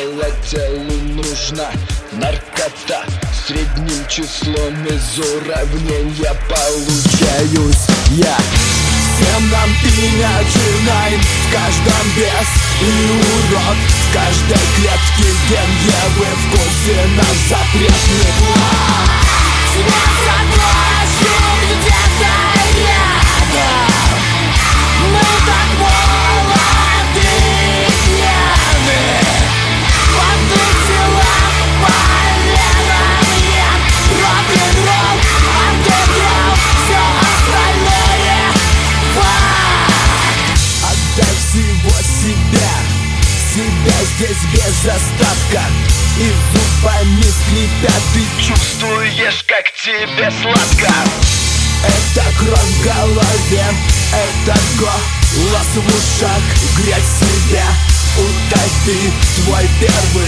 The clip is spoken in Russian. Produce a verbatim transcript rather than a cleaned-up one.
Тело телу нужна наркота. Средним числом из уравнения получаюсь я. Всем нам имя джи найн, в каждом бес и урод, в каждой клетке ген Евы, в курсе наш запретный план. Тебя соглашу где-то рядом, мы так молоды и пьяны. В одних телах поленом ем рок-н-ролл, андеграунд, все остальное факт. Отдай всего себя, себя здесь без остатка. И зубами скрипя, ты Чувствуешь, как тебе сладко. это кровь в голове, это голос в ушах. Грязь себя утопи, твой первый